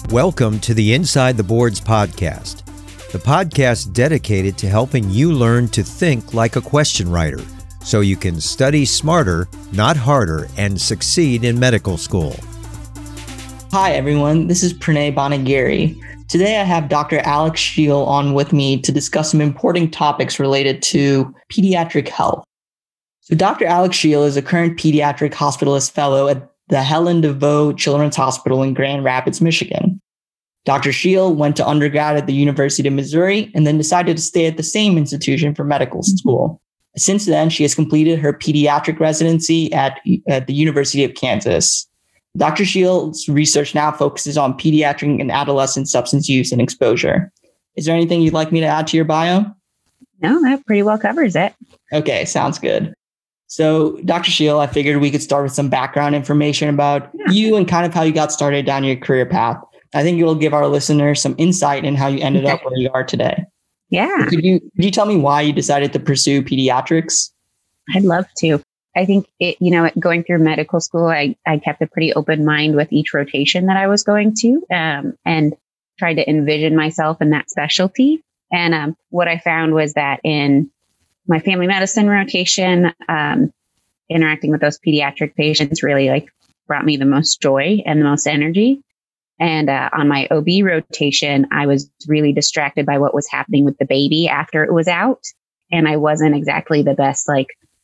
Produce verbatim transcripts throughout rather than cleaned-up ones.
Welcome to the Inside the Boards podcast, the podcast dedicated to helping you learn to think like a question writer so you can study smarter, not harder, and succeed in medical school. Hi, everyone. This is Pranay Banagiri. Today, I have Doctor Alex Scheel on with me to discuss some important topics related to pediatric health. So Doctor Alex Scheel is a current pediatric hospitalist fellow at the Helen DeVoe Children's Hospital in Grand Rapids, Michigan. Doctor Scheel went to undergrad at the University of Missouri and then decided to stay at the same institution for medical school. Since then, she has completed her pediatric residency at, at the University of Kansas. Doctor Scheel's research now focuses on pediatric and adolescent substance use and exposure. Is there anything you'd like me to add to your bio? No, that pretty well covers it. Okay, sounds good. So, Doctor Scheel, I figured we could start with some background information about yeah. you and kind of how you got started down your career path. I think it'll give our listeners some insight in how you ended okay. up where you are today. Yeah. So could you could you tell me why you decided to pursue pediatrics? I'd love to. I think it, you know, going through medical school, I, I kept a pretty open mind with each rotation that I was going to, um, and tried to envision myself in that specialty. And um, what I found was that in my family medicine rotation, um, interacting with those pediatric patients really like brought me the most joy and the most energy. And uh, on my O B rotation, I was really distracted by what was happening with the baby after it was out. And I wasn't exactly the best like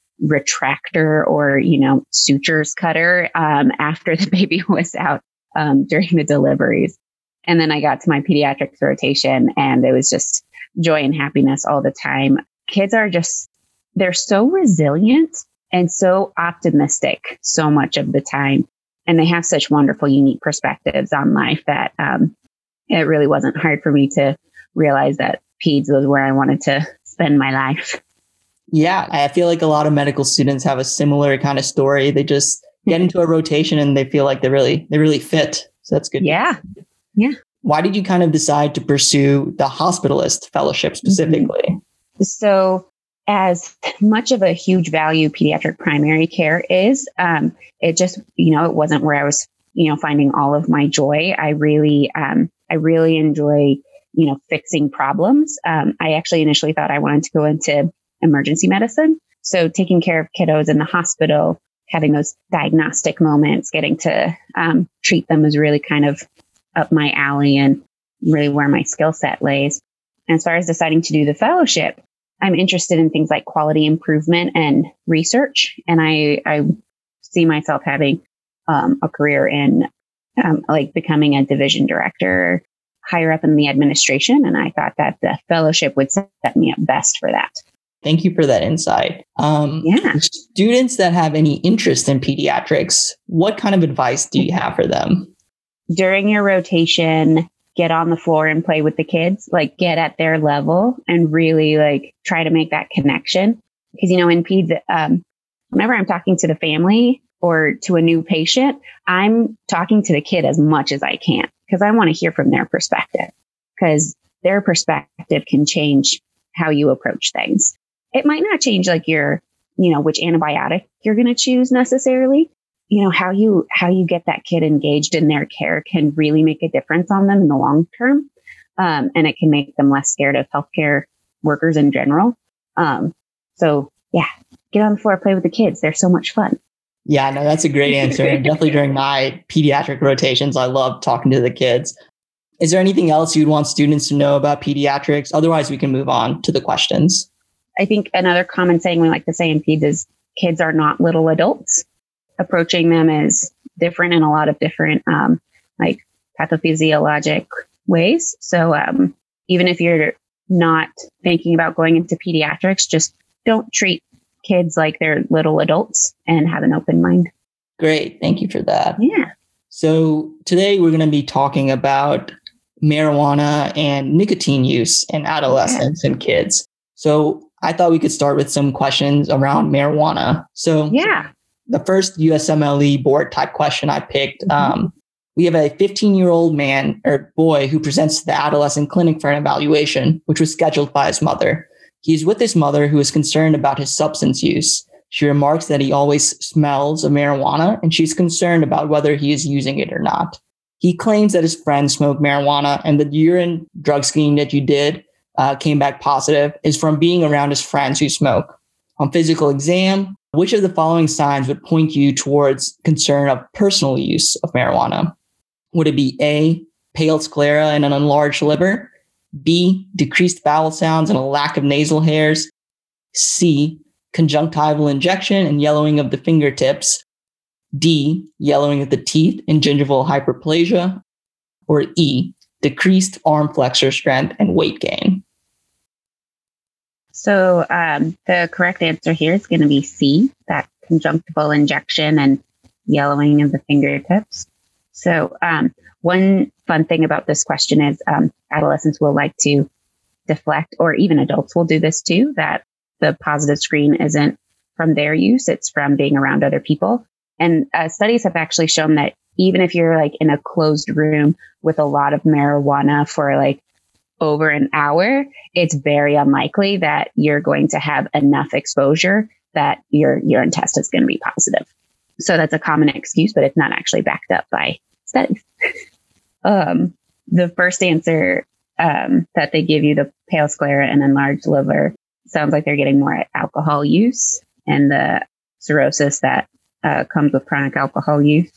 retractor or, you know, sutures cutter um, after the baby was out um, during the deliveries. And then I got to my pediatrics rotation and it was just joy and happiness all the time. Kids are just, they're so resilient and so optimistic so much of the time. And they have such wonderful, unique perspectives on life that um, it really wasn't hard for me to realize that peds was where I wanted to spend my life. Yeah, I feel like a lot of medical students have a similar kind of story. They just get into a rotation and they feel like they really, they really fit. So that's good. Yeah. Yeah. Why did you kind of decide to pursue the hospitalist fellowship specifically? So as much of a huge value pediatric primary care is, um, it just, you know, it wasn't where I was, you know, finding all of my joy. I really, um, I really enjoy, you know, fixing problems. Um, I actually initially thought I wanted to go into emergency medicine. So taking care of kiddos in the hospital, having those diagnostic moments, getting to um, treat them is really kind of up my alley and really where my skill set lays. And as far as deciding to do the fellowship, I'm interested in things like quality improvement and research. And I, I see myself having um, a career in um, like becoming a division director higher up in the administration. And I thought that the fellowship would set me up best for that. Thank you for that insight. Um, yeah. Students that have any interest in pediatrics, what kind of advice do you have for them? During your rotation, get on the floor and play with the kids, like get at their level and really like try to make that connection. Because, you know, in peds, um, whenever I'm talking to the family or to a new patient, I'm talking to the kid as much as I can because I want to hear from their perspective because their perspective can change how you approach things. It might not change like your, you know, which antibiotic you're going to choose necessarily. You know, how you how you get that kid engaged in their care can really make a difference on them in the long term. Um, and it can make them less scared of healthcare workers in general. Um, so, yeah, get on the floor, play with the kids. They're so much fun. Yeah, no, that's a great answer. And definitely during my pediatric rotations, I love talking to the kids. Is there anything else you'd want students to know about pediatrics? Otherwise, we can move on to the questions. I think another common saying we like to say in peds is kids are not little adults. Approaching them is different in a lot of different um, like pathophysiologic ways. So um, even if you're not thinking about going into pediatrics, just don't treat kids like they're little adults and have an open mind. Great. Thank you for that. Yeah. So today we're going to be talking about marijuana and nicotine use in adolescents yeah. and kids. So I thought we could start with some questions around marijuana. So yeah. The first U S M L E board type question I picked, Mm-hmm. um, we have a fifteen-year-old man or boy who presents to the adolescent clinic for an evaluation, which was scheduled by his mother. He's with his mother, who is concerned about his substance use. She remarks that he always smells of marijuana, and she's concerned about whether he is using it or not. He claims that his friend smoked marijuana and the urine drug screening that you did uh, came back positive is from being around his friends who smoke. On physical exam, which of the following signs would point you towards concern of personal use of marijuana? Would it be A, pale sclera and an enlarged liver? B, decreased bowel sounds and a lack of nasal hairs? C, conjunctival injection and yellowing of the fingertips? D, yellowing of the teeth and gingival hyperplasia? Or E, decreased arm flexor strength and weight gain? So um, the correct answer here is going to be C, that conjunctival injection and yellowing of the fingertips. So um, one fun thing about this question is um, adolescents will like to deflect, or even adults will do this too, that the positive screen isn't from their use, it's from being around other people. And uh, studies have actually shown that even if you're like in a closed room with a lot of marijuana for like over an hour, it's very unlikely that you're going to have enough exposure that your urine test is going to be positive. So that's a common excuse, but it's not actually backed up by studies. um, the first answer um, that they give you, the pale sclera and enlarged liver, sounds like they're getting more at alcohol use and the cirrhosis that uh, comes with chronic alcohol use.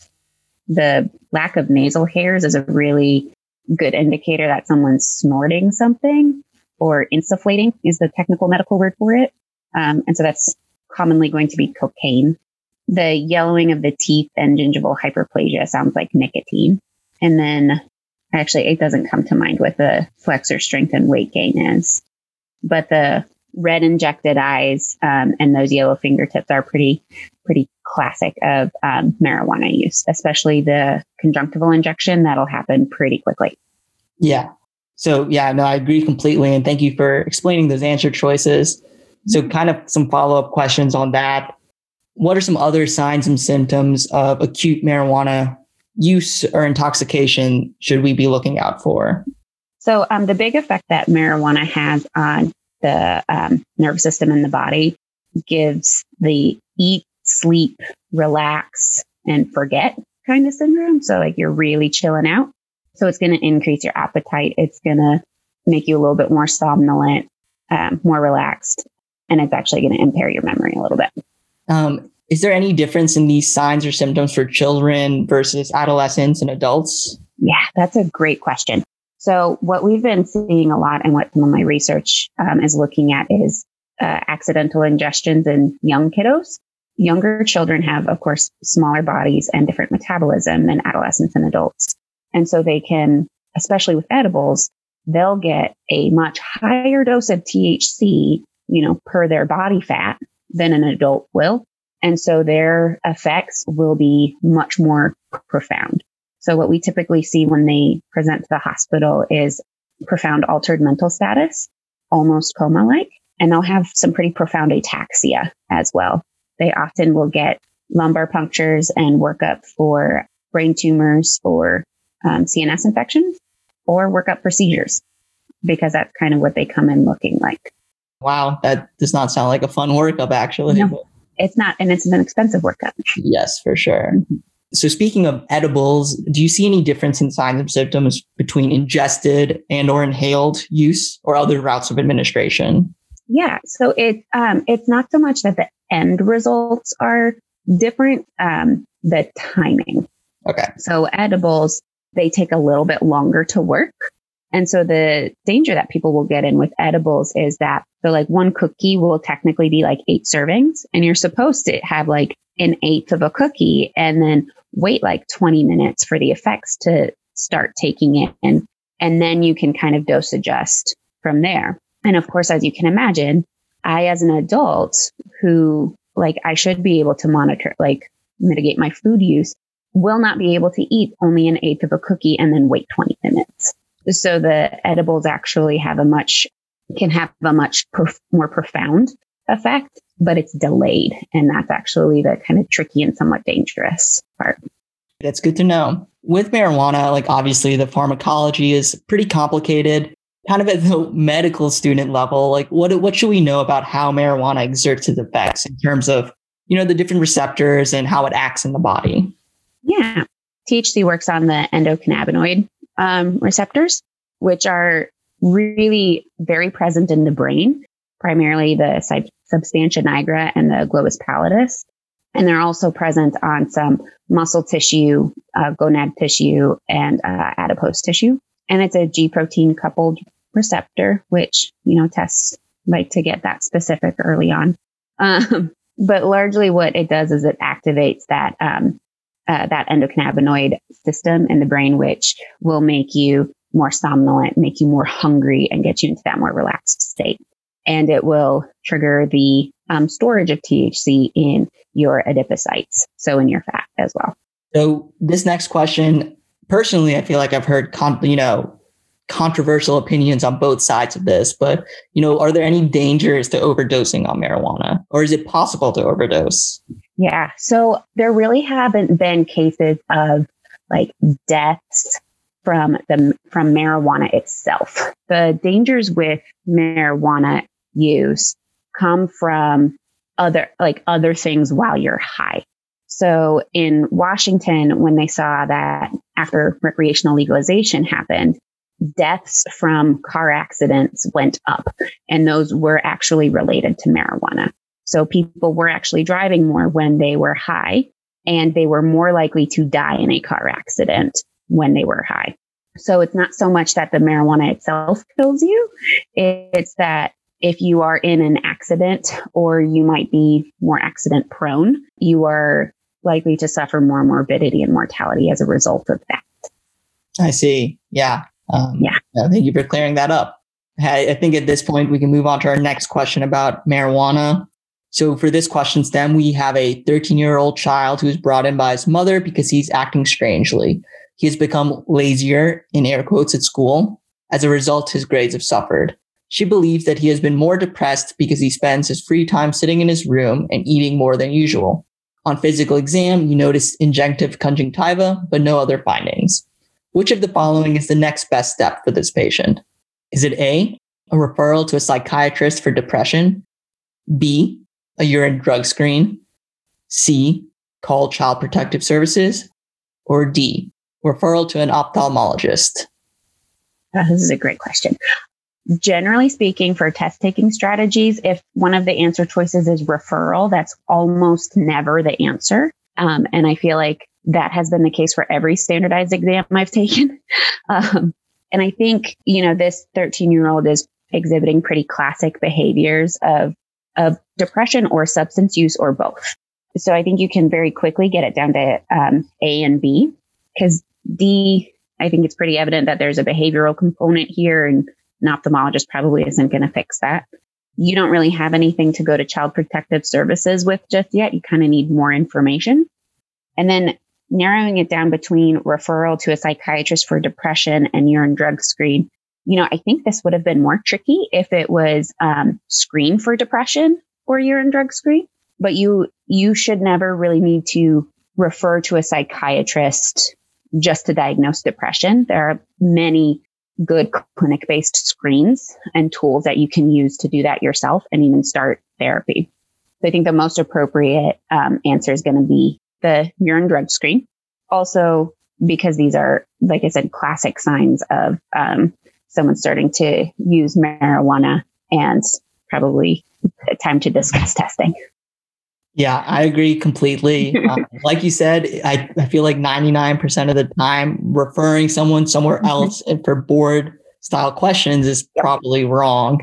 The lack of nasal hairs is a really good indicator that someone's snorting something, or insufflating is the technical medical word for it. Um, and so that's commonly going to be cocaine. The yellowing of the teeth and gingival hyperplasia sounds like nicotine. And then actually it doesn't come to mind what the flexor strength and weight gain is. But the red injected eyes um, and those yellow fingertips are pretty, pretty classic of um, marijuana use, especially the conjunctival injection. That'll happen pretty quickly. Yeah. So yeah, no, I agree completely. And thank you for explaining those answer choices. So kind of some follow-up questions on that. What are some other signs and symptoms of acute marijuana use or intoxication should we be looking out for? So um, the big effect that marijuana has on the um, nervous system in the body gives the eat, sleep, relax, and forget kind of syndrome. So like you're really chilling out. So it's going to increase your appetite. It's going to make you a little bit more somnolent, um, more relaxed, and it's actually going to impair your memory a little bit. Um, is there any difference in these signs or symptoms for children versus adolescents and adults? Yeah, that's a great question. So what we've been seeing a lot and what some of my research um, is looking at is uh, accidental ingestions in young kiddos. Younger children have, of course, smaller bodies and different metabolism than adolescents and adults. And so they can, especially with edibles, they'll get a much higher dose of T H C, you know, per their body fat than an adult will. And so their effects will be much more profound. So what we typically see when they present to the hospital is profound altered mental status, almost coma-like, and they'll have some pretty profound ataxia as well. They often will get lumbar punctures and workup for brain tumors or um, C N S infections, or workup for seizures, because that's kind of what they come in looking like. Wow, that does not sound like a fun workup, actually. No, it's not, and it's an expensive workup. Yes, for sure. Mm-hmm. So speaking of edibles, do you see any difference in signs and symptoms between ingested and or inhaled use or other routes of administration? Yeah, so it, um, it's not so much that the end results are different, um, the timing. Okay. So edibles, they take a little bit longer to work. And so the danger that people will get in with edibles is that so like one cookie will technically be like eight servings, and you're supposed to have like an eighth of a cookie and then wait like twenty minutes for the effects to start taking it in. And then you can kind of dose adjust from there. And of course, as you can imagine, I, as an adult who like, I should be able to monitor, like mitigate my food use, will not be able to eat only an eighth of a cookie and then wait twenty minutes. So the edibles actually have a much, can have a much prof- more profound effect, but it's delayed. And that's actually the kind of tricky and somewhat dangerous part. That's good to know. With marijuana, like obviously the pharmacology is pretty complicated, kind of at the medical student level. Like what, what should we know about how marijuana exerts its effects in terms of, you know, the different receptors and how it acts in the body? Yeah. T H C works on the endocannabinoid um, receptors, which are really very present in the brain, primarily the substantia nigra and the globus pallidus. And they're also present on some muscle tissue, uh, gonad tissue, and uh, adipose tissue. And it's a G protein coupled receptor, which, you know, tests like to get that specific early on. Um, but largely what it does is it activates that, um, uh, that endocannabinoid system in the brain, which will make you more somnolent, make you more hungry, and get you into that more relaxed state. And it will trigger the um, storage of T H C in your adipocytes, so in your fat as well. So this next question, personally, I feel like I've heard, con- you know, controversial opinions on both sides of this, but, you know, are there any dangers to overdosing on marijuana, or is it possible to overdose? Yeah. So there really haven't been cases of like deaths from the from marijuana itself. The dangers with marijuana use come from other like other things while you're high. So in Washington, when they saw that after recreational legalization happened, deaths from car accidents went up, and those were actually related to marijuana. So people were actually driving more when they were high, and they were more likely to die in a car accident when they were high. So it's not so much that the marijuana itself kills you. It's that if you are in an accident, or you might be more accident prone, you are likely to suffer more morbidity and mortality as a result of that. I see. Yeah. Um, yeah. Uh, thank you for clearing that up. I, I think at this point, we can move on to our next question about marijuana. So for this question stem, we have a thirteen-year-old child who's brought in by his mother because he's acting strangely. He has become lazier, in air quotes, at school. As a result, his grades have suffered. She believes that he has been more depressed because he spends his free time sitting in his room and eating more than usual. On physical exam, you notice injunctive conjunctiva, but no other findings. Which of the following is the next best step for this patient? Is it A, a referral to a psychiatrist for depression? B, a urine drug screen? C, call Child Protective Services? Or D, referral to an ophthalmologist? Uh, this is a great question. Generally speaking, for test taking strategies, if one of the answer choices is referral, that's almost never the answer. Um, and I feel like that has been the case for every standardized exam I've taken. Um, and I think, you know, this thirteen-year-old is exhibiting pretty classic behaviors of, of depression or substance use or both. So I think you can very quickly get it down to um, A and B, because D, I think it's pretty evident that there's a behavioral component here, and an ophthalmologist probably isn't going to fix that. You don't really have anything to go to Child Protective Services with just yet. You kind of need more information. And then narrowing it down between referral to a psychiatrist for depression and urine drug screen. You know, I think this would have been more tricky if it was um, screen for depression or urine drug screen. But you you should never really need to refer to a psychiatrist just to diagnose depression. There are many good clinic-based screens and tools that you can use to do that yourself and even start therapy. So I think the most appropriate um, answer is going to be the urine drug screen. Also, because these are, like I said, classic signs of um, someone starting to use marijuana, and probably time to discuss testing. Yeah, I agree completely. Um, like you said, I, I feel like ninety-nine percent of the time referring someone somewhere else and for board style questions is probably wrong.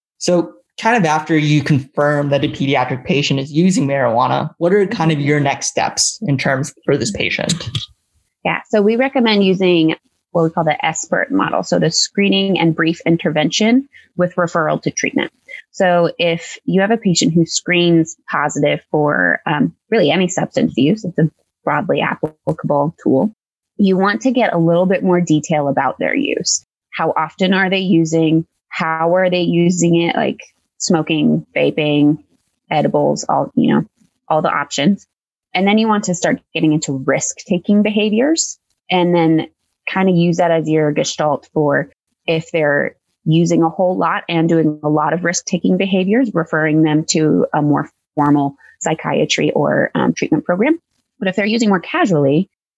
So kind of after you confirm that a pediatric patient is using marijuana, what are kind of your next steps in terms for this patient? Yeah, so we recommend using what we call the SBIRT model. So the screening and brief intervention with referral to treatment. So if you have a patient who screens positive for um, really any substance use, it's a broadly applicable tool. You want to get a little bit more detail about their use. How often are they using? How are they using it? Like smoking, vaping, edibles, all, you know, all the options. And then you want to start getting into risk-taking behaviors, and then kind of use that as your gestalt for if they're using a whole lot and doing a lot of risk-taking behaviors, referring them to a more formal psychiatry or um, treatment program. But if they're using more casually,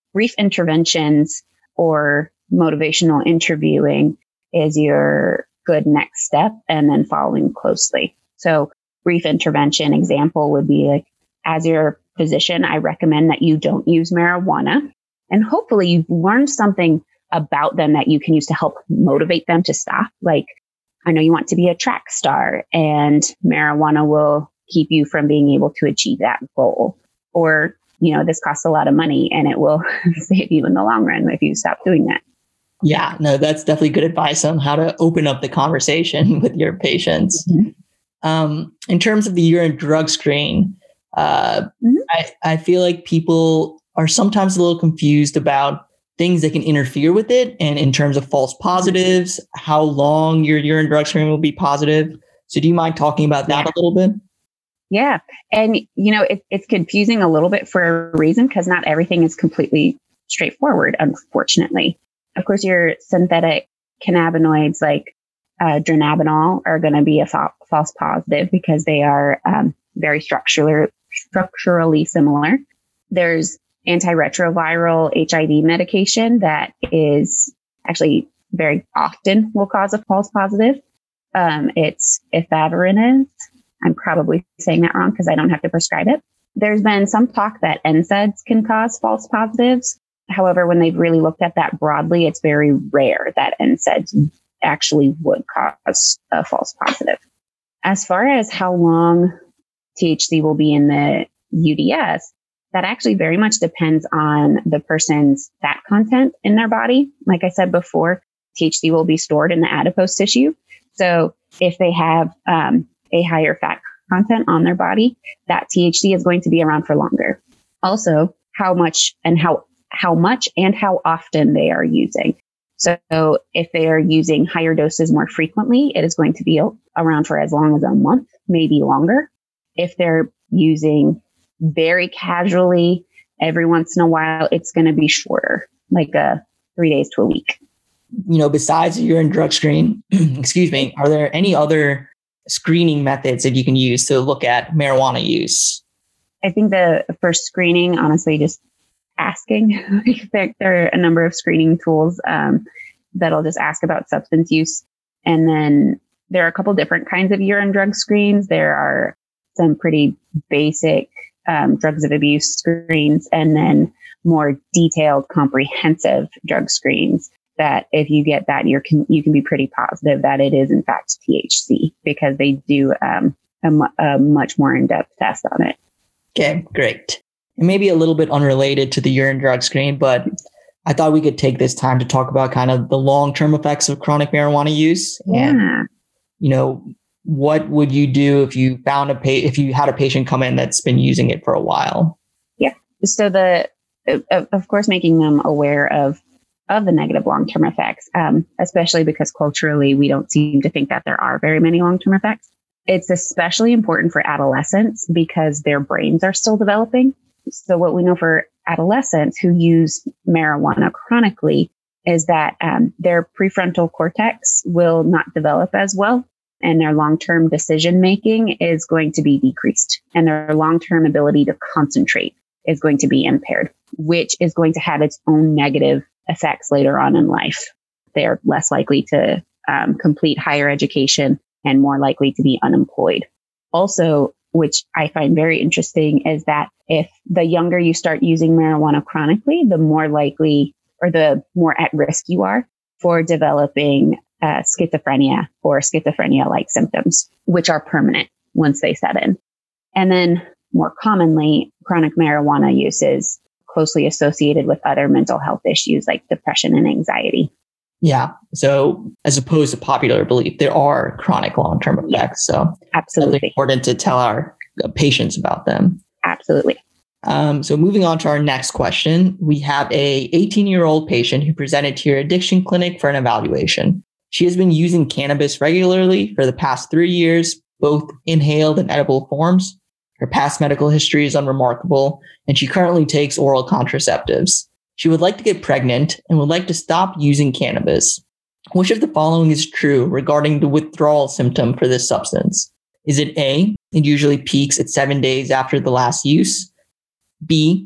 brief interventions or motivational interviewing is your good next step, and then following closely. So brief intervention example would be like, as your physician, I recommend that you don't use marijuana. And hopefully you've learned something about them that you can use to help motivate them to stop. Like, I know you want to be a track star, and marijuana will keep you from being able to achieve that goal. Or, you know, this costs a lot of money and it will save you in the long run if you stop doing that. Yeah, no, that's definitely good advice on how to open up the conversation with your patients. Mm-hmm. Um, in terms of the urine drug screen, uh, mm-hmm. I, I feel like people are sometimes a little confused about things that can interfere with it. And in terms of false positives, how long your urine drug screen will be positive. So do you mind talking about that yeah. a little bit? Yeah. And, you know, it, it's confusing a little bit for a reason, because not everything is completely straightforward, unfortunately. Of course, your synthetic cannabinoids like uh, dronabinol are going to be a fa- false positive because they are um, very structural, structurally similar. There's antiretroviral H I V medication that is actually very often will cause a false positive. Um, it's efavirenz. I'm probably saying that wrong because I don't have to prescribe it. There's been some talk that N SAIDs can cause false positives. However, when they've really looked at that broadly, it's very rare that N SAIDs actually would cause a false positive. As far as how long T H C will be in the U D S, that actually very much depends on the person's fat content in their body. Like I said before, T H C will be stored in the adipose tissue. So if they have um, a higher fat content on their body, that T H C is going to be around for longer. Also, how much and how how much and how often they are using. So if they are using higher doses more frequently, it is going to be around for as long as a month, maybe longer. If they're using very casually every once in a while, it's going to be shorter, like a three days to a week. You know, besides the urine drug screen, excuse me, are there any other screening methods that you can use to look at marijuana use? I think the first screening, honestly, just asking. there, there are a number of screening tools um, that'll just ask about substance use. And then there are a couple different kinds of urine drug screens. There are some pretty basic um, drugs of abuse screens, and then more detailed, comprehensive drug screens that if you get that, you can you can be pretty positive that it is in fact T H C, because they do um, a, a much more in-depth test on it. Okay, great. And maybe a little bit unrelated to the urine drug screen, but I thought we could take this time to talk about kind of the long-term effects of chronic marijuana use. Yeah. And, you know, what would you do if you found a pa- if you had a patient come in that's been using it for a while? Yeah. So the, of, of course, making them aware of, of the negative long-term effects, um, especially because culturally, we don't seem to think that there are very many long-term effects. It's especially important for adolescents because their brains are still developing. So what we know for adolescents who use marijuana chronically is that um, their prefrontal cortex will not develop as well, and their long-term decision making is going to be decreased, and their long-term ability to concentrate is going to be impaired, which is going to have its own negative effects later on in life. They're less likely to um, complete higher education and more likely to be unemployed. Also, which I find very interesting, is that if the younger you start using marijuana chronically, the more likely or the more at risk you are for developing uh, schizophrenia or schizophrenia-like symptoms, which are permanent once they set in. And then more commonly, chronic marijuana use is closely associated with other mental health issues like depression and anxiety. Yeah. So as opposed to popular belief, there are chronic long-term effects. So absolutely it's important to tell our patients about them. Absolutely. Um, so moving on to our next question, we have a eighteen-year-old patient who presented to your addiction clinic for an evaluation. She has been using cannabis regularly for the past three years, both inhaled and edible forms. Her past medical history is unremarkable, and she currently takes oral contraceptives. She would like to get pregnant and would like to stop using cannabis. Which of the following is true regarding the withdrawal symptom for this substance? Is it A, it usually peaks at seven days after the last use? B,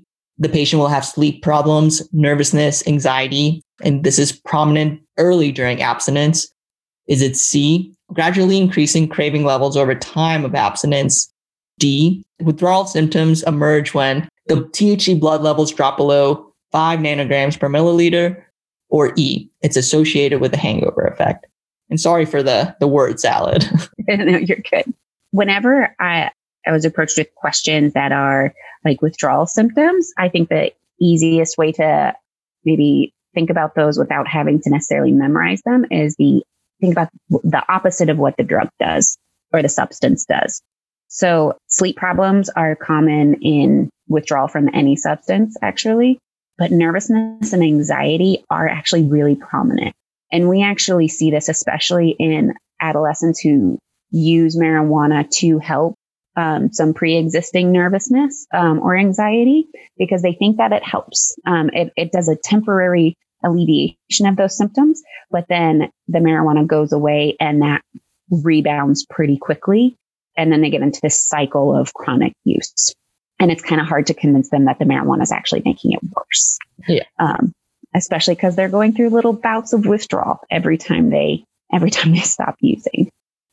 The patient will have sleep problems, nervousness, anxiety, and this is prominent early during abstinence. Is it C, gradually increasing craving levels over time of abstinence? D, withdrawal symptoms emerge when the T H C blood levels drop below five nanograms per milliliter? Or E, it's associated with a hangover effect? And sorry for the, the word salad. No, you're good. Whenever I, I was approached with questions that are like withdrawal symptoms, I think the easiest way to maybe think about those without having to necessarily memorize them is the think about the opposite of what the drug does or the substance does. So sleep problems are common in withdrawal from any substance, actually, but nervousness and anxiety are actually really prominent. And we actually see this especially in adolescents who use marijuana to help um, some pre-existing nervousness um, or anxiety because they think that it helps. Um, it, it does a temporary alleviation of those symptoms, but then the marijuana goes away and that rebounds pretty quickly. And then they get into this cycle of chronic use. And it's kind of hard to convince them that the marijuana is actually making it worse. Yeah. Um, especially because they're going through little bouts of withdrawal every time they, every time they stop using.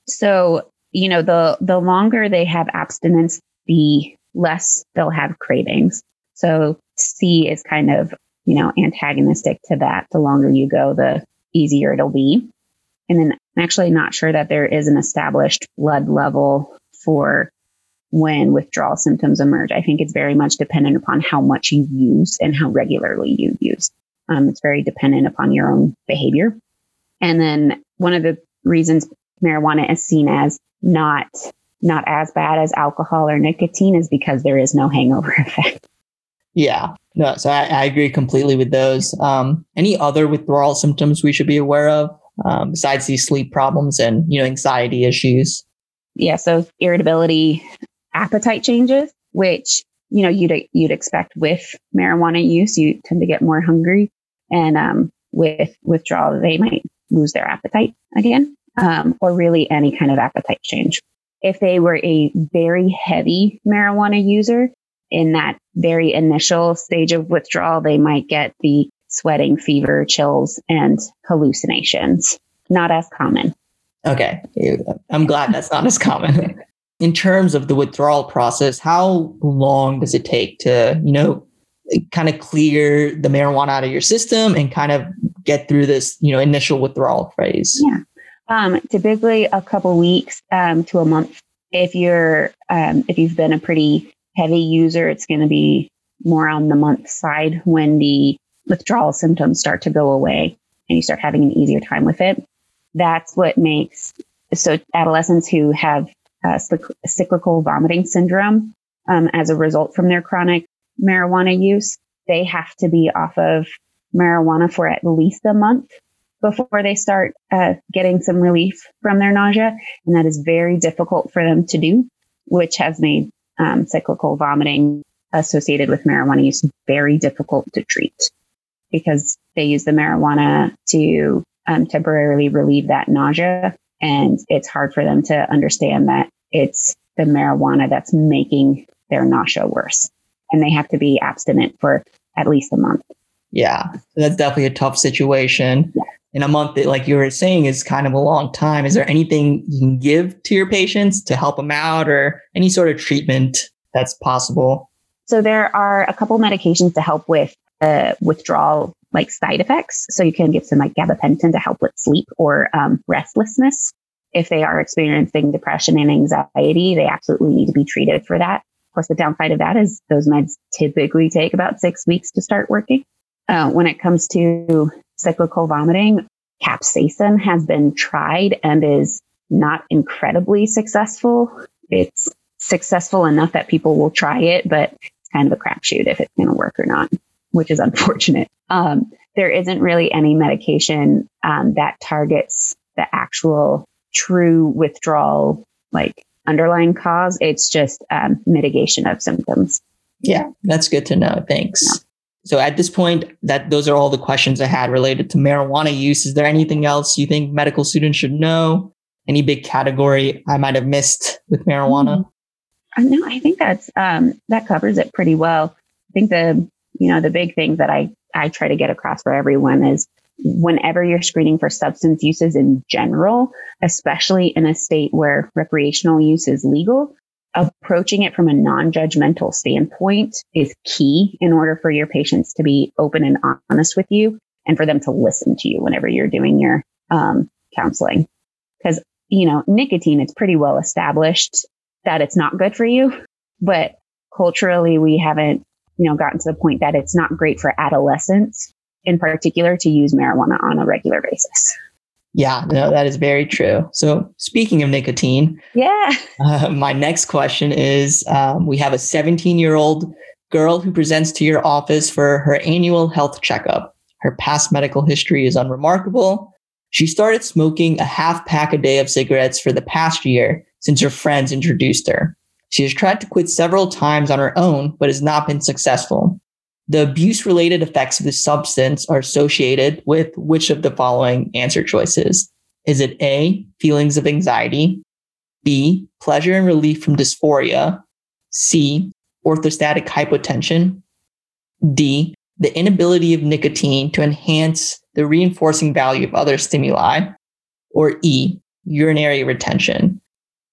So, you know, the, the longer they have abstinence, the less they'll have cravings. So C is kind of, you know, antagonistic to that. The longer you go, the easier it'll be. And then I'm actually not sure that there is an established blood level for when withdrawal symptoms emerge. I think it's very much dependent upon how much you use and how regularly you use. Um, it's very dependent upon your own behavior. And then one of the reasons marijuana is seen as not, not as bad as alcohol or nicotine is because there is no hangover effect. Yeah, no, so I, I agree completely with those. Um, any other withdrawal symptoms we should be aware of? Um, besides these sleep problems and, you know, anxiety issues? Yeah. So irritability, appetite changes, which, you know, you'd, you'd expect with marijuana use, you tend to get more hungry. And um, with withdrawal, they might lose their appetite again, um, or really any kind of appetite change. If they were a very heavy marijuana user in that very initial stage of withdrawal, they might get the sweating, fever, chills, and hallucinations. Not as common. Okay. I'm glad that's not as common. In terms of the withdrawal process, how long does it take to, you know, kind of clear the marijuana out of your system and kind of get through this, you know, initial withdrawal phase? Yeah. Um, typically a couple weeks um, to a month. If you're, um, if you've been a pretty heavy user, it's going to be more on the month side when the withdrawal symptoms start to go away and you start having an easier time with it. That's what makes, so adolescents who have uh, cyclical vomiting syndrome um, as a result from their chronic marijuana use, they have to be off of marijuana for at least a month before they start uh, getting some relief from their nausea. And that is very difficult for them to do, which has made um, cyclical vomiting associated with marijuana use very difficult to treat because they use the marijuana to um, temporarily relieve that nausea. And it's hard for them to understand that it's the marijuana that's making their nausea worse. And they have to be abstinent for at least a month. Yeah, that's definitely a tough situation. Yeah. In a month, like you were saying, is kind of a long time. Is there anything you can give to your patients to help them out or any sort of treatment that's possible? So there are a couple medications to help with uh, withdrawal, like side effects. So you can give some like gabapentin to help with sleep or um, restlessness. If they are experiencing depression and anxiety, they absolutely need to be treated for that. Of course, the downside of that is those meds typically take about six weeks to start working. Uh, when it comes to cyclical vomiting, capsaicin has been tried and is not incredibly successful. It's successful enough that people will try it, but it's kind of a crapshoot if it's going to work or not, which is unfortunate. Um, there isn't really any medication um, that targets the actual true withdrawal, like underlying cause. It's just um, mitigation of symptoms. Yeah, that's good to know. Thanks. Yeah. So at this point, that those are all the questions I had related to marijuana use. Is there anything else you think medical students should know? Any big category I might have missed with marijuana? Mm-hmm. No, I think that's um, that covers it pretty well. I think the you know, the big thing that I, I try to get across for everyone is whenever you're screening for substance uses in general, especially in a state where recreational use is legal, approaching it from a non-judgmental standpoint is key in order for your patients to be open and honest with you and for them to listen to you whenever you're doing your um, counseling. Because, you know, nicotine, it's pretty well established that it's not good for you, but culturally we haven't, you know, gotten to the point that it's not great for adolescents in particular to use marijuana on a regular basis. Yeah, no, that is very true. So speaking of nicotine, yeah, uh, my next question is, um, we have a seventeen-year-old girl who presents to your office for her annual health checkup. Her past medical history is unremarkable. She started smoking a half pack a day of cigarettes for the past year since her friends introduced her. She has tried to quit several times on her own, but has not been successful. The abuse-related effects of this substance are associated with which of the following answer choices? Is it A, feelings of anxiety, B, pleasure and relief from dysphoria, C, orthostatic hypotension, D, the inability of nicotine to enhance the reinforcing value of other stimuli, or E, urinary retention?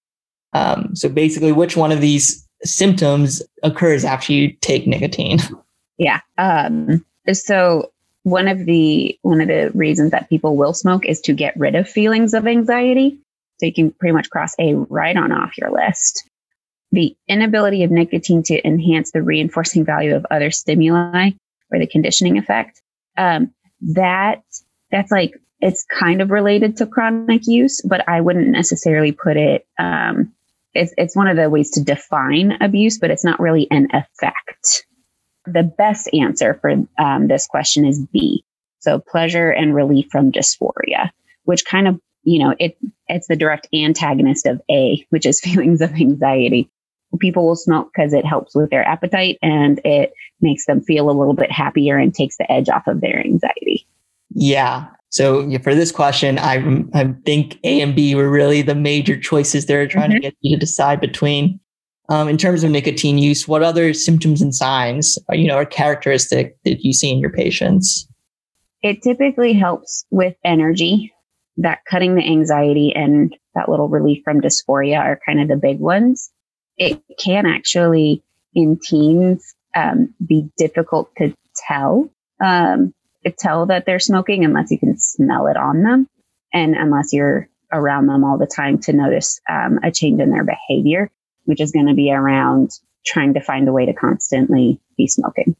Um, so basically, which one of these symptoms occurs after you take nicotine? Yeah. Um, so one of the one of the reasons that people will smoke is to get rid of feelings of anxiety. So you can pretty much cross A right on off your list. The inability of nicotine to enhance the reinforcing value of other stimuli or the conditioning effect. Um, that that's like it's kind of related to chronic use, but I wouldn't necessarily put it. Um, it's it's one of the ways to define abuse, but it's not really an effect. The best answer for um, this question is B. So pleasure and relief from dysphoria, which kind of, you know, it it's the direct antagonist of A, which is feelings of anxiety. People will smoke because it helps with their appetite and it makes them feel a little bit happier and takes the edge off of their anxiety. Yeah. So for this question, I I think A and B were really the major choices they're trying mm-hmm. to get you to decide between. Um, in terms of nicotine use, what other symptoms and signs are, you know, are characteristic that you see in your patients? It typically helps with energy, that cutting the anxiety and that little relief from dysphoria are kind of the big ones. It can actually, in teens, um, be difficult to tell, um, to tell that they're smoking unless you can smell it on them and unless you're around them all the time to notice um, a change in their behavior, which is going to be around trying to find a way to constantly be smoking.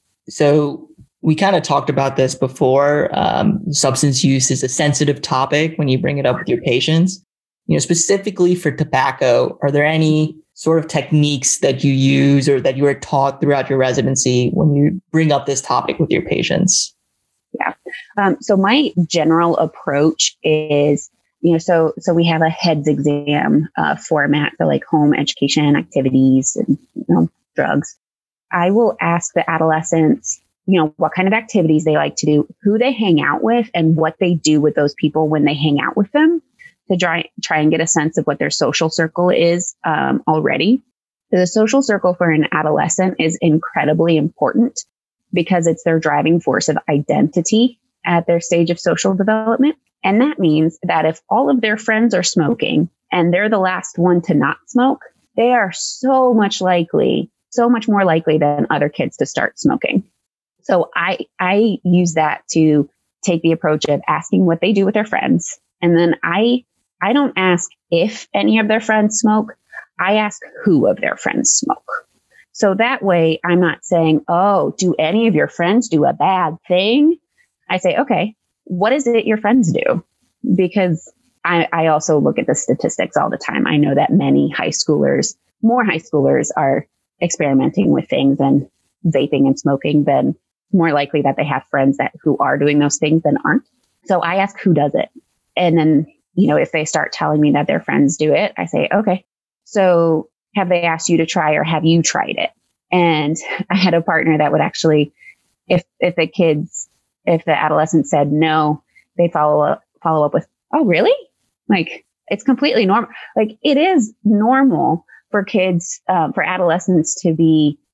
So we kind of talked about this before. Um, substance use is a sensitive topic when you bring it up with your patients. You know, specifically for tobacco, are there any sort of techniques that you use or that you were taught throughout your residency when you bring up this topic with your patients? Yeah. Um, so my general approach is, you know, so so we have a HEADS exam uh, format for like home education activities and, you know, drugs. I will ask the adolescents, you know, what kind of activities they like to do, who they hang out with, and what they do with those people when they hang out with them to try, try and get a sense of what their social circle is um, already. So the social circle for an adolescent is incredibly important because it's their driving force of identity at their stage of social development. And that means that if all of their friends are smoking and they're the last one to not smoke, they are so much likely, so much more likely than other kids to start smoking. So I, I use that to take the approach of asking what they do with their friends. And then I, I don't ask if any of their friends smoke. I ask who of their friends smoke. So that way I'm not saying, oh, do any of your friends do a bad thing? I say, okay, what is it your friends do? Because I, I also look at the statistics all the time. I know that many high schoolers, more high schoolers are experimenting with things and vaping and smoking, then more likely that they have friends that who are doing those things than aren't. So I ask who does it. And then, you know, if they start telling me that their friends do it, I say, okay, so have they asked you to try or have you tried it? And I had a partner that would actually, if, if the kids, if the adolescent said no, they follow up, follow up with, oh, really? Like, it's completely normal. Like, it is normal for kids, um, for adolescents to be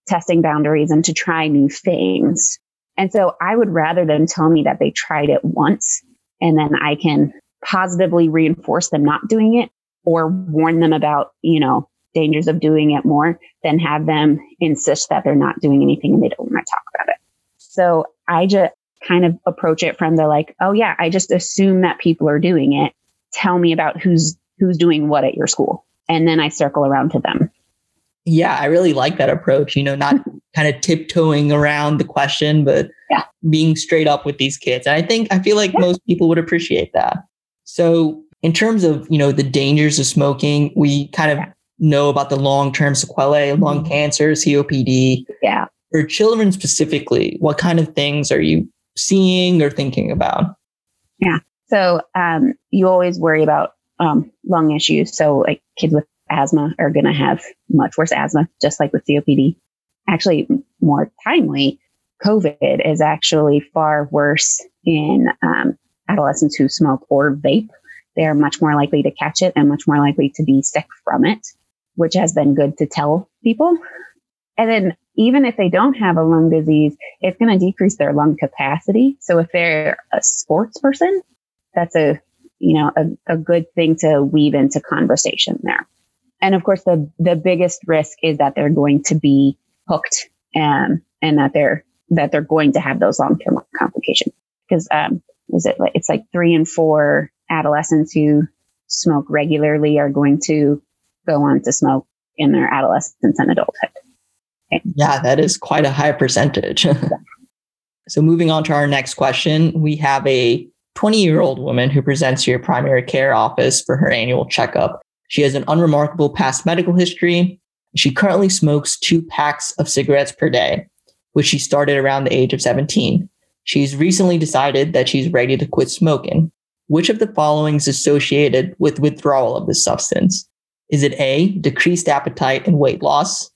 testing boundaries and to try new things. And so I would rather them tell me that they tried it once and then I can positively reinforce them not doing it or warn them about, you know, dangers of doing it more than have them insist that they're not doing anything and they don't want to talk about it. So I just kind of approach it from the like, oh yeah, I just assume that people are doing it. Tell me about who's who's doing what at your school. And then I circle around to them. Yeah, I really like that approach, you know, not kind of tiptoeing around the question, but yeah. being straight up with these kids. And I think, I feel like yeah. most people would appreciate that. So in terms of, you know, the dangers of smoking, we kind of yeah. know about the long-term sequelae, lung mm-hmm. cancer, C O P D. Yeah. For children specifically, what kind of things are you seeing or thinking about? Yeah. So um, you always worry about um, lung issues. So like kids with asthma are going to have much worse asthma, just like with C O P D. Actually, more timely, COVID is actually far worse in um, adolescents who smoke or vape. They are much more likely to catch it and much more likely to be sick from it, which has been good to tell people. And then even if they don't have a lung disease, it's going to decrease their lung capacity. So if they're a sports person, that's a, you know, a, a good thing to weave into conversation there. And of course, the, the biggest risk is that they're going to be hooked um, and that they're, that they're going to have those long-term complications. Because um, is it like, it's like three and four adolescents who smoke regularly are going to go on to smoke in their adolescence and adulthood. Okay. Yeah, that is quite a high percentage. So moving on to our next question, we have a twenty-year-old woman who presents to your primary care office for her annual checkup. She has an unremarkable past medical history. She currently smokes two packs of cigarettes per day, which she started around the age of seventeen. She's recently decided that she's ready to quit smoking. Which of the following is associated with withdrawal of this substance? Is it A, decreased appetite and weight loss?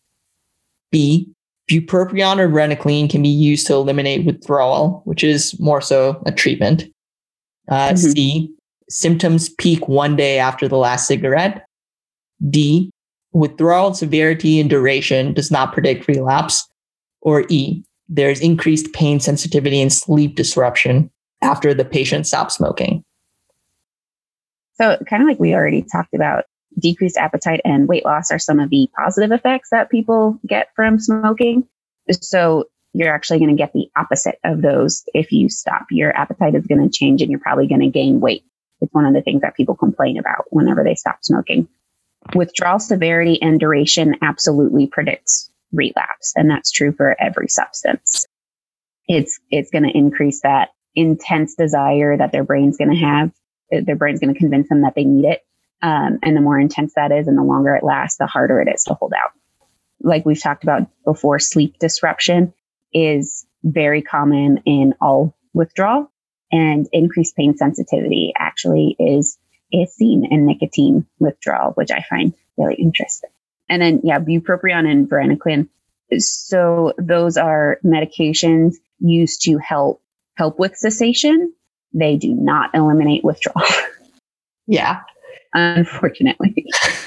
B, bupropion or varenicline can be used to eliminate withdrawal, which is more so a treatment. Uh, mm-hmm. C, symptoms peak one day after the last cigarette. D, withdrawal severity and duration does not predict relapse. Or E, there's increased pain sensitivity and sleep disruption after the patient stops smoking. So kind of like we already talked about, decreased appetite and weight loss are some of the positive effects that people get from smoking. So you're actually going to get the opposite of those if you stop. Your appetite is going to change and you're probably going to gain weight. It's one of the things that people complain about whenever they stop smoking. Withdrawal severity and duration absolutely predicts relapse, and that's true for every substance. It's it's going to increase that intense desire that their brain's going to have. Their brain's going to convince them that they need it. Um, and the more intense that is and the longer it lasts, the harder it is to hold out. Like we've talked about before, sleep disruption is very common in all withdrawal, and increased pain sensitivity actually is, is seen in nicotine withdrawal, which I find really interesting. And then, yeah, bupropion and varenicline. So those are medications used to help help with cessation. They do not eliminate withdrawal. Yeah. Unfortunately.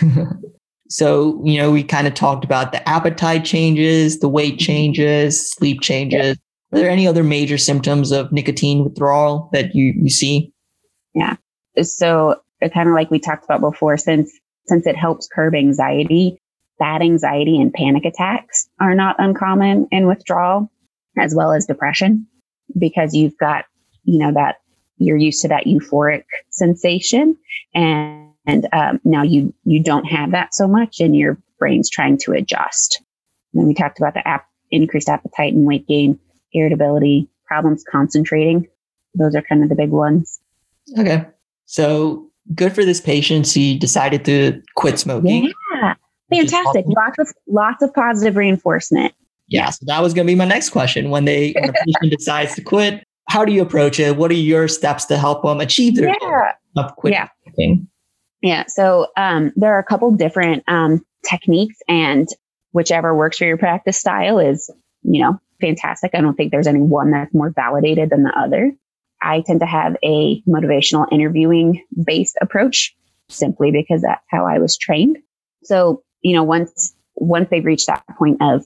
So, you know, we kind of talked about the appetite changes, the weight changes, sleep changes. Yeah. Are there any other major symptoms of nicotine withdrawal that you, you see? Yeah. So kind of like we talked about before, since since it helps curb anxiety, bad anxiety and panic attacks are not uncommon in withdrawal, as well as depression, because you've got, you know, that you're used to that euphoric sensation. And, and um, now you, you don't have that so much and your brain's trying to adjust. And then we talked about the ap- increased appetite and weight gain, irritability, problems concentrating. Those are kind of the big ones. Okay. So good for this patient. She decided to quit smoking. Yeah. Fantastic. Lots of, lots of positive reinforcement. Yeah. So that was going to be my next question. When they, when a patient decides to quit, how do you approach it? What are your steps to help them achieve their goal of quitting? Yeah. Smoking? Yeah. So um, there are a couple different um, techniques, and whichever works for your practice style is, you know, fantastic. I don't think there's any one that's more validated than the other. I tend to have a motivational interviewing based approach simply because that's how I was trained. So, you know, once, once they've reached that point of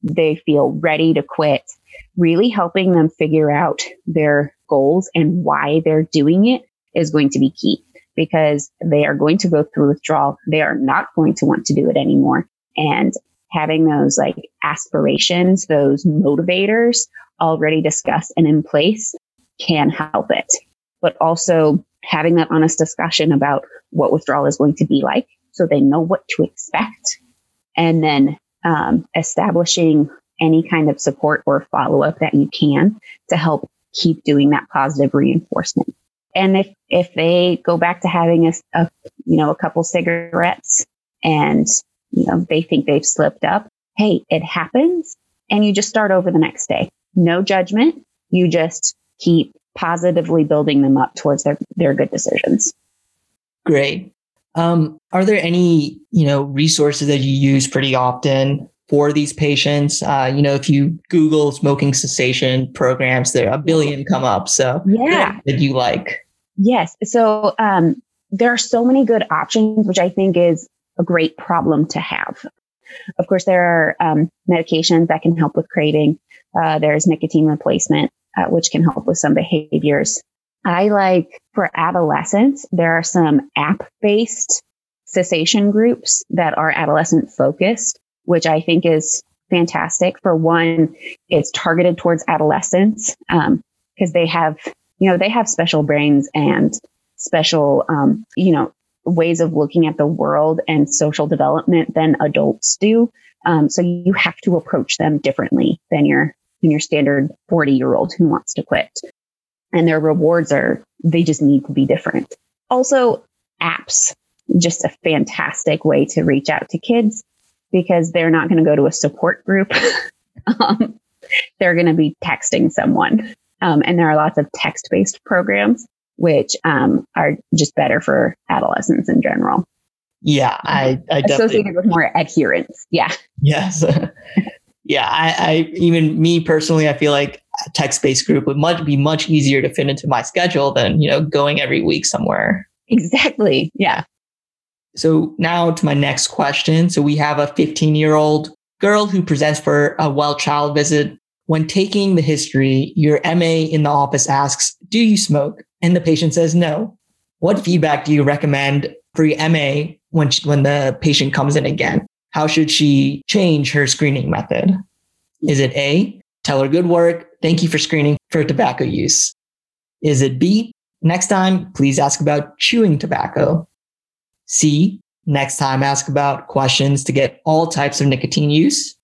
they feel ready to quit, really helping them figure out their goals and why they're doing it is going to be key, because they are going to go through withdrawal. They are not going to want to do it anymore. And having those like aspirations, those motivators already discussed and in place can help it. But also having that honest discussion about what withdrawal is going to be like so they know what to expect. And then um, establishing any kind of support or follow-up that you can to help keep doing that positive reinforcement. And if, if they go back to having a, a, you know, a couple cigarettes and, you know, they think they've slipped up, hey, it happens. And you just start over the next day. No judgment. You just keep positively building them up towards their, their good decisions. Great. Um, are there any, you know, resources that you use pretty often for these patients? Uh, you know, if you Google smoking cessation programs, there are a billion come up. So yeah, that you like. Yes. So um, there are so many good options, which I think is a great problem to have. Of course, there are um, medications that can help with craving. Uh, there's nicotine replacement, uh, which can help with some behaviors. I like for adolescents, there are some app-based cessation groups that are adolescent focused, which I think is fantastic. For one, it's targeted towards adolescents um, because they have, you know, they have special brains and special, um, you know, ways of looking at the world and social development than adults do. Um, so you have to approach them differently than your than your standard forty year old who wants to quit. And their rewards are, they just need to be different. Also, apps, just a fantastic way to reach out to kids because they're not going to go to a support group. um, they're going to be texting someone. Um, and there are lots of text-based programs, which um, are just better for adolescents in general. Yeah, I, I definitely associated with more adherence. Yeah. Yes. yeah, I, I even me personally, I feel like a text-based group would much be much easier to fit into my schedule than, you know, going every week somewhere. Exactly. Yeah. So now to my next question. So we have a fifteen year old girl who presents for a well child visit. When taking the history, your M A in the office asks, do you smoke? And the patient says no. What feedback do you recommend for your M A when she, when the patient comes in again? How should she change her screening method? Is it A, tell her good work, thank you for screening for tobacco use? Is it B, next time, please ask about chewing tobacco? C, next time, ask about questions to get all types of nicotine use?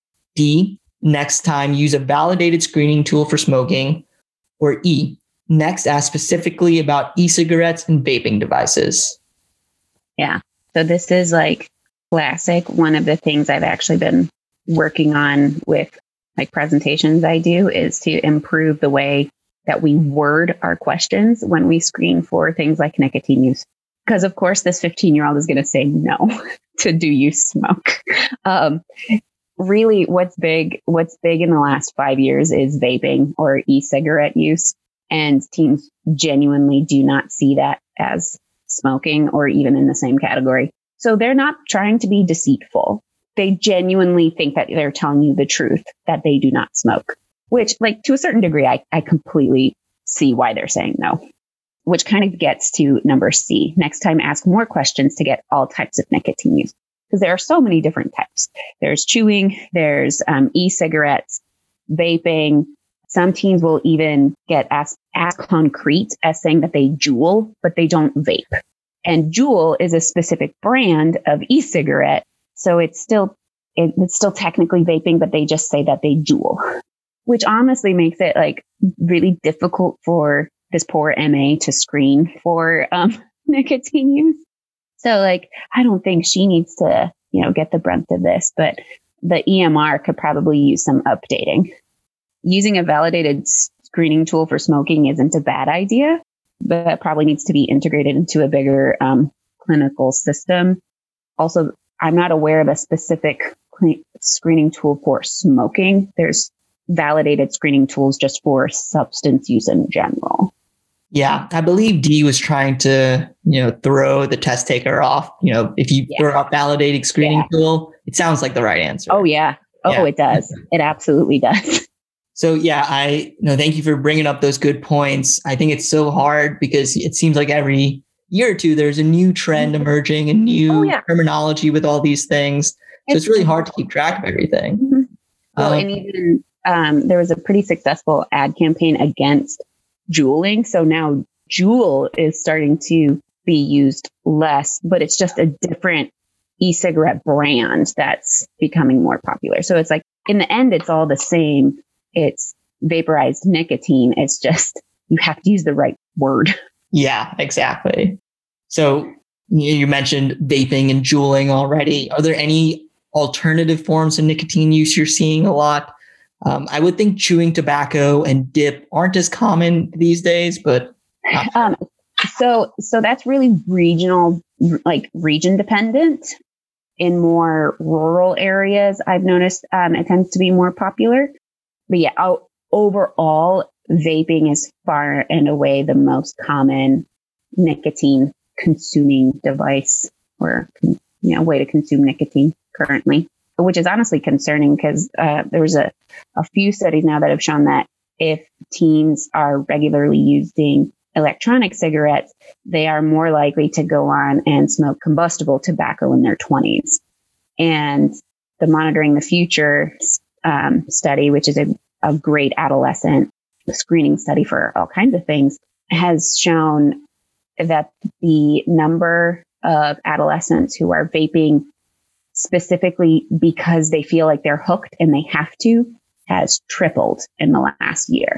D, next time, use a validated screening tool for smoking? Or E, next, ask specifically about e-cigarettes and vaping devices? Yeah. So this is like classic. One of the things I've actually been working on with like presentations I do is to improve the way that we word our questions when we screen for things like nicotine use. Because of course, this fifteen year old is going to say no to do you smoke. Um, really, what's big, what's big in the last five years is vaping or e-cigarette use. And teens genuinely do not see that as smoking or even in the same category. So they're not trying to be deceitful. They genuinely think that they're telling you the truth, that they do not smoke, which like to a certain degree, I, I completely see why they're saying no, which kind of gets to number C. Next time, ask more questions to get all types of nicotine use because there are so many different types. There's chewing, there's um, e-cigarettes, vaping. Some teens will even get as, as concrete as saying that they Juul, but they don't vape. And Juul is a specific brand of e-cigarette. So it's still, it, it's still technically vaping, but they just say that they Juul, which honestly makes it like really difficult for this poor M A to screen for um, nicotine use. So like, I don't think she needs to, you know, get the brunt of this, but the E M R could probably use some updating. Using a validated screening tool for smoking isn't a bad idea, but that probably needs to be integrated into a bigger um, clinical system. Also, I'm not aware of a specific cl- screening tool for smoking. There's validated screening tools just for substance use in general. Yeah, I believe D was trying to, you know, throw the test taker off. You know, if you yeah. throw out validated screening yeah. tool, it sounds like the right answer. Oh, yeah. Oh, Yeah. it does. It absolutely does. So yeah, I you know, thank you for bringing up those good points. I think it's so hard because it seems like every year or two, there's a new trend emerging, a new Oh, yeah. terminology with all these things. So it's, it's really hard to keep track of everything. Mm-hmm. Well, Um, and even um, there was a pretty successful ad campaign against juuling. So now Juul is starting to be used less, but it's just a different e-cigarette brand that's becoming more popular. So it's like, in the end, it's all the same. It's vaporized nicotine. It's just, you have to use the right word. Yeah, exactly. So you mentioned vaping and juuling already. Are there any alternative forms of nicotine use you're seeing a lot? Um, I would think chewing tobacco and dip aren't as common these days, but um, so so that's really regional, like region dependent. In more rural areas, I've noticed um, it tends to be more popular. But yeah, o- overall, vaping is far and away the most common nicotine consuming device or you know way to consume nicotine currently, which is honestly concerning because uh, there's a, a few studies now that have shown that if teens are regularly using electronic cigarettes, they are more likely to go on and smoke combustible tobacco in their twenties. And the Monitoring the Future um, study, which is a, a great adolescent screening study for all kinds of things, has shown that the number of adolescents who are vaping specifically because they feel like they're hooked and they have to has tripled in the last year.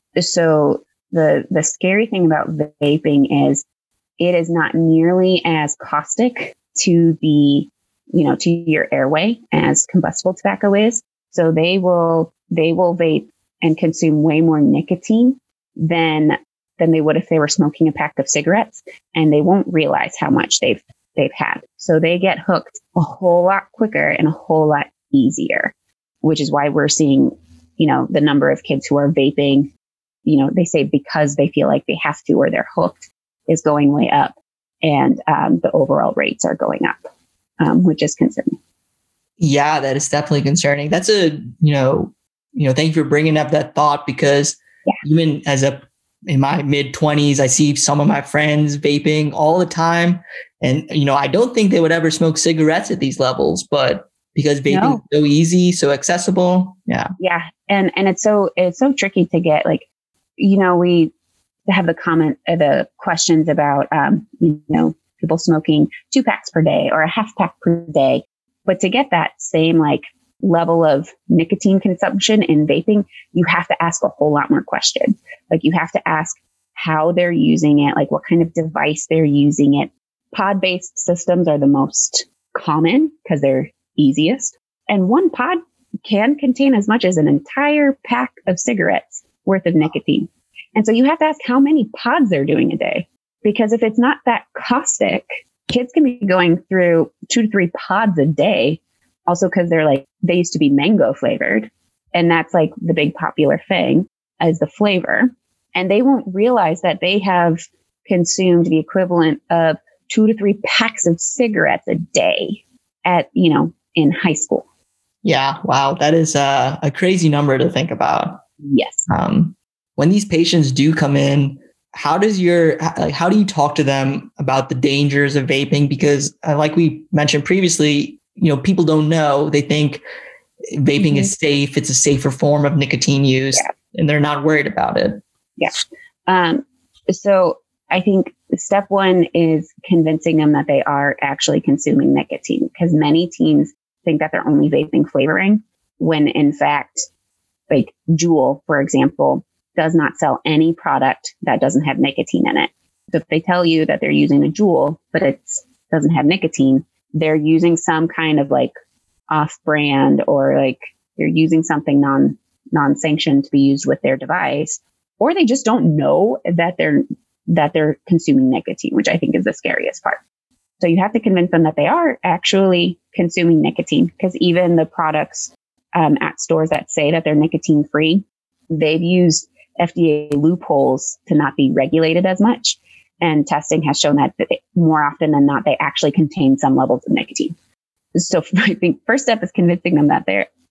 So the the scary thing about vaping is it is not nearly as caustic to the, you know, to your airway as combustible tobacco is. So they will they will vape and consume way more nicotine than than they would if they were smoking a pack of cigarettes, and they won't realize how much they've they've had. So they get hooked a whole lot quicker and a whole lot easier, which is why we're seeing, you know, the number of kids who are vaping, you know, they say because they feel like they have to or they're hooked is going way up, and um, the overall rates are going up, um, which is concerning. Yeah, that is definitely concerning. That's a, you know, you know, thank you for bringing up that thought because yeah. even as a, in my mid twenties, I see some of my friends vaping all the time. And, you know, I don't think they would ever smoke cigarettes at these levels, but because vaping no. is so easy, so accessible. Yeah. Yeah. And, and it's so, it's so tricky to get, like, you know, we have the comment, uh, the questions about, um, you know, people smoking two packs per day or a half pack per day. But to get that same like level of nicotine consumption in vaping, you have to ask a whole lot more questions. Like you have to ask how they're using it, like what kind of device they're using it. Pod-based systems are the most common because they're easiest. And one pod can contain as much as an entire pack of cigarettes worth of nicotine. And so you have to ask how many pods they're doing a day. Because if it's not that caustic, kids can be going through two to three pods a day. Also, because they're like, they used to be mango flavored. And that's like the big popular thing as the flavor. And they won't realize that they have consumed the equivalent of two to three packs of cigarettes a day at, you know, in high school. Yeah. Wow. That is a, a crazy number to think about. Yes. Um, when these patients do come in, how does your, like, how do you talk to them about the dangers of vaping? Because uh, like we mentioned previously, you know, people don't know. They think vaping mm-hmm. is safe. It's a safer form of nicotine use, yeah. and they're not worried about it. Yeah. Um, so I think step one is convincing them that they are actually consuming nicotine, because many teens think that they're only vaping flavoring when in fact, like Juul, for example, does not sell any product that doesn't have nicotine in it. So if they tell you that they're using a Juul, but it doesn't have nicotine, they're using some kind of like off-brand, or like they're using something non non-sanctioned to be used with their device, or they just don't know that they're that they're consuming nicotine, which I think is the scariest part. So you have to convince them that they are actually consuming nicotine, because even the products um, at stores that say that they're nicotine free, they've used F D A loopholes to not be regulated as much. And testing has shown that they, more often than not, they actually contain some levels of nicotine. So I think first step is convincing them that they're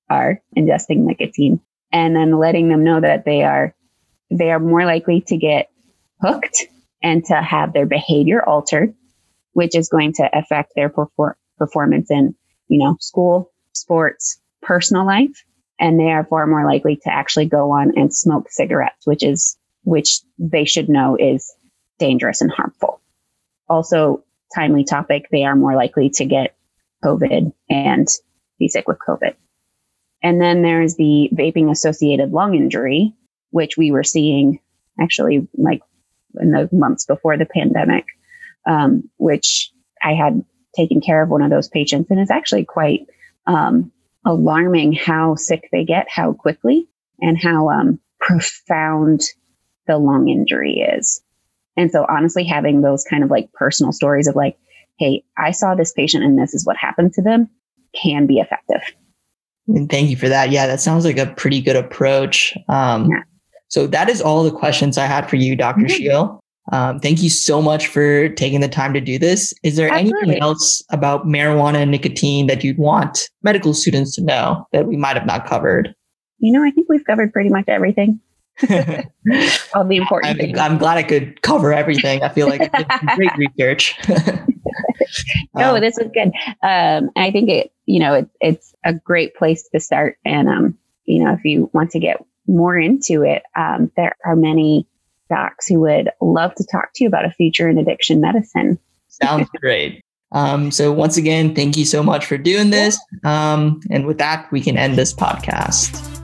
are ingesting nicotine, and then letting them know that they are they are more likely to get hooked and to have their behavior altered, which is going to affect their perfor- performance in, you know, school, sports, personal life. And they are far more likely to actually go on and smoke cigarettes, which is, which they should know is dangerous and harmful. Also, timely topic, they are more likely to get COVID and be sick with COVID. And then there's the vaping associated lung injury, which we were seeing actually like in the months before the pandemic, um, which I had taken care of one of those patients. And it's actually quite um, alarming how sick they get, how quickly, and how um, profound the lung injury is. And so honestly, having those kind of like personal stories of like, hey, I saw this patient and this is what happened to them can be effective. And thank you for that. Yeah, that sounds like a pretty good approach. Um, yeah. So that is all the questions I had for you, Doctor Mm-hmm. Shiel. Um, thank you so much for taking the time to do this. Is there Absolutely. anything else about marijuana and nicotine that you'd want medical students to know that we might have not covered? You know, I think we've covered pretty much everything. All the important I'm, things. I'm glad I could cover everything. I feel like it's great research. No, um, this is good. Um, I think it, you know, it, it's a great place to start. And, um, you know, if you want to get more into it, um, there are many docs who would love to talk to you about a future in addiction medicine. Sounds great. Um, so once again, thank you so much for doing this. Um, and with that, we can end this podcast.